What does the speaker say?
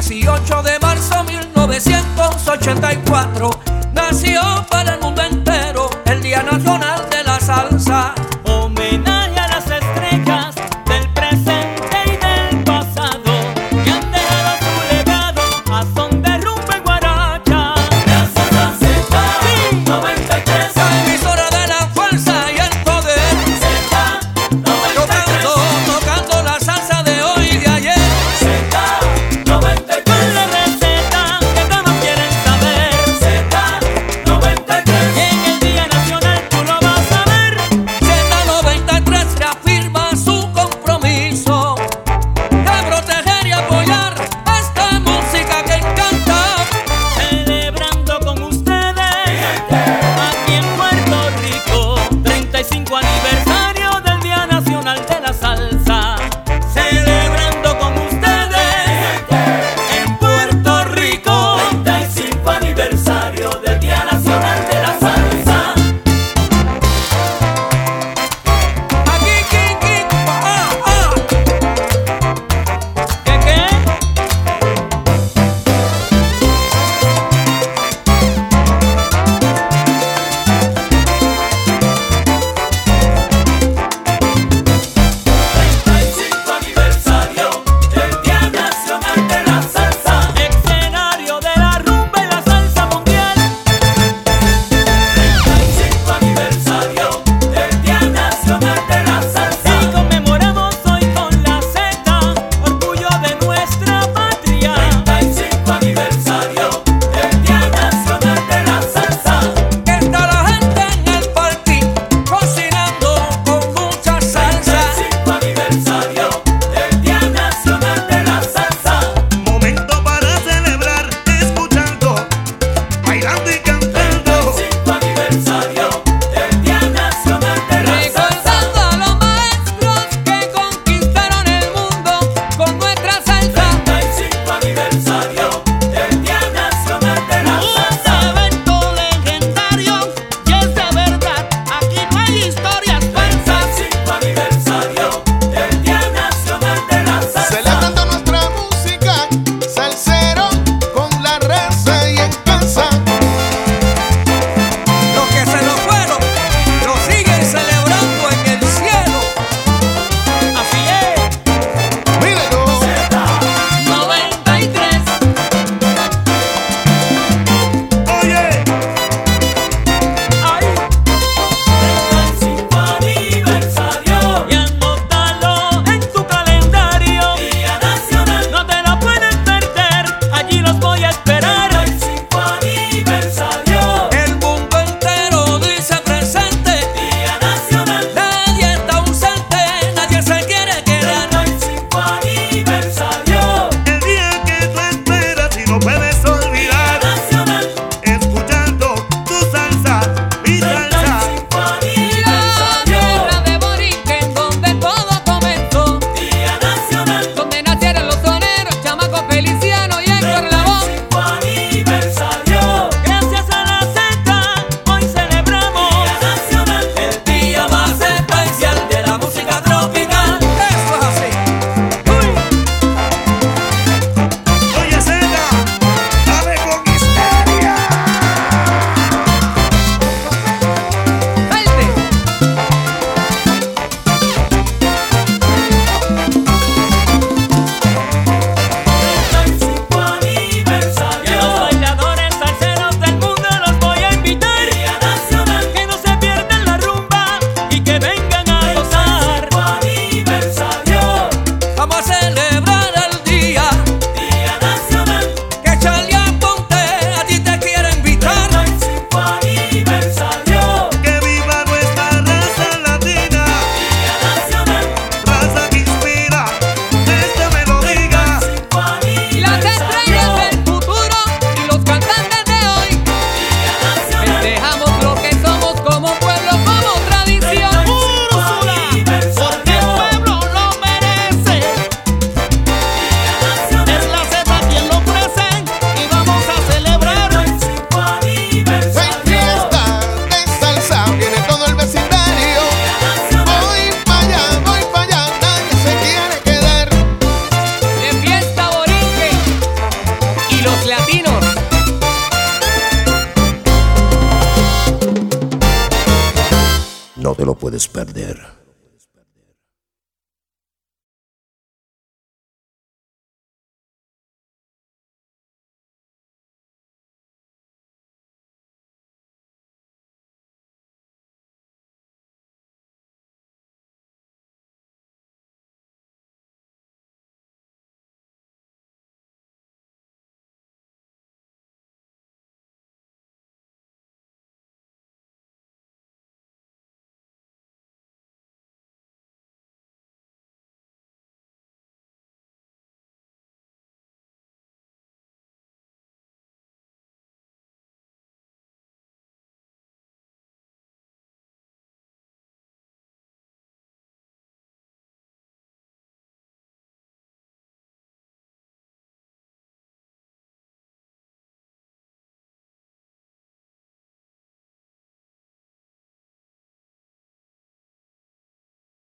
18 de marzo 1984 nació para el mundo entero el Día Nacional de la Salsa. Homenaje a las estrellas del presente y del pasado que han dejado su legado a son de rumba y guaracha. Gracias a Z93, La emisora de la fuerza y el poder, Z93, tocando la salsa de hoy y de ayer. Z93, Con la receta que todos quieren saber. Z93. lo puedes perder.